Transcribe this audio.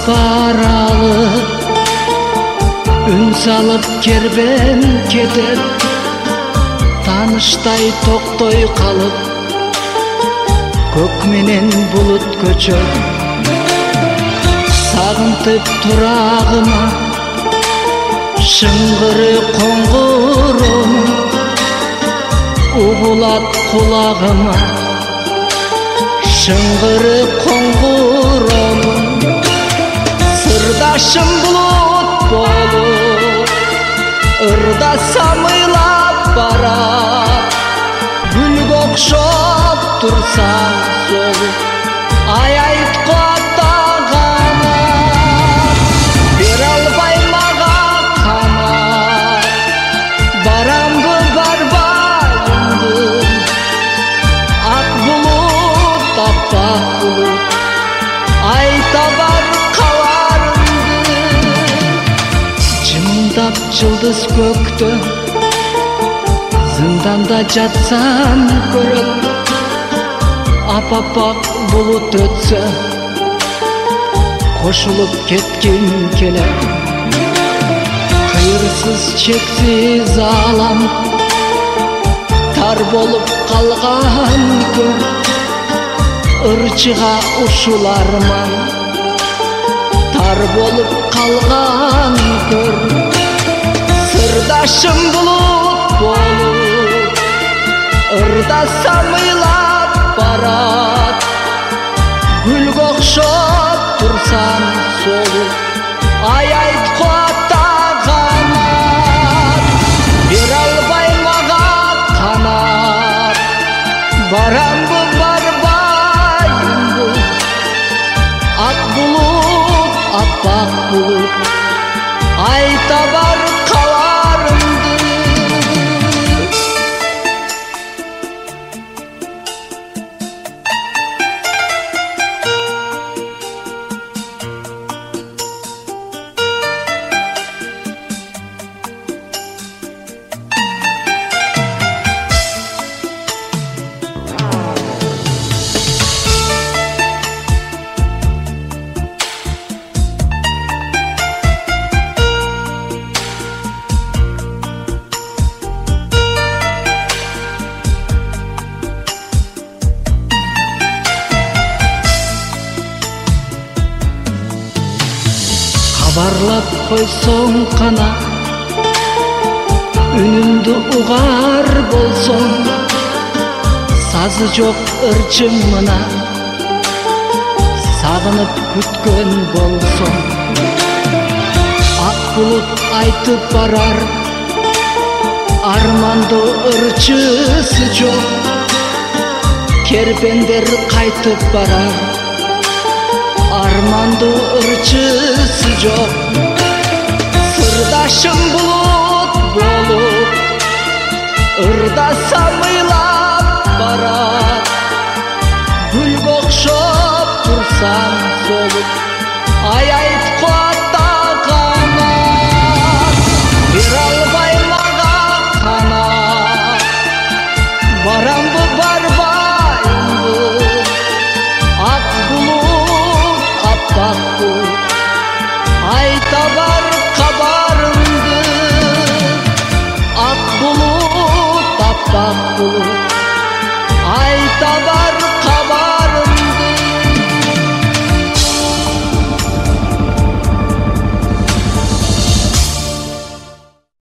баралы үн салып кербен кетет, тааныштай токтой калып көк менен булут көчөт. Сагынтып турагыма шыңгыры коңгуроо угулат кулагыма, шыңгыры коңгуроо. Сырдашым булут болуп ырдаса мыйлап барат, гүлгө окшоп турсаң солуп аятко аттаганат. Бере албайм мага канат, барамбы барбайымбы, ак булут аппак булут айта бар каларымды. Жымыңдап жылдыз көктө зынданда жатсам көрөт, ап-апак булут өтсө кошулуп кетким келет. Кыйырсыз чексиз алам тар болуп калган күн, ырчыга ушул арман тар болуп калган көр. Сырдашым булут болуп ырдаса мыйлап барат, гүлгө окшоп турсаң солуп аятко аттаганат. Бере албайм мага канат, барамбы барбайымбы, ак булут аппак булут айта бар каларымды. Кабарлап койсоң кана, үнүмдү угар болсоң, сазы жок ырчым мына сагынып күткөн болсоң. Ак булут айтып барар, армандуу ырчысы жок, керпендер кайтып барар, армандуу ырчысы жок. Сырдашым булут болуп ырдаса мыйлап барат, гүлгө окшоп турсаң солуп аятко аттаганат. Бере албайм мага канат, барамбы барбайымбы, ак булут аппак булут айта бар кабарымды. Ак булут аппак булут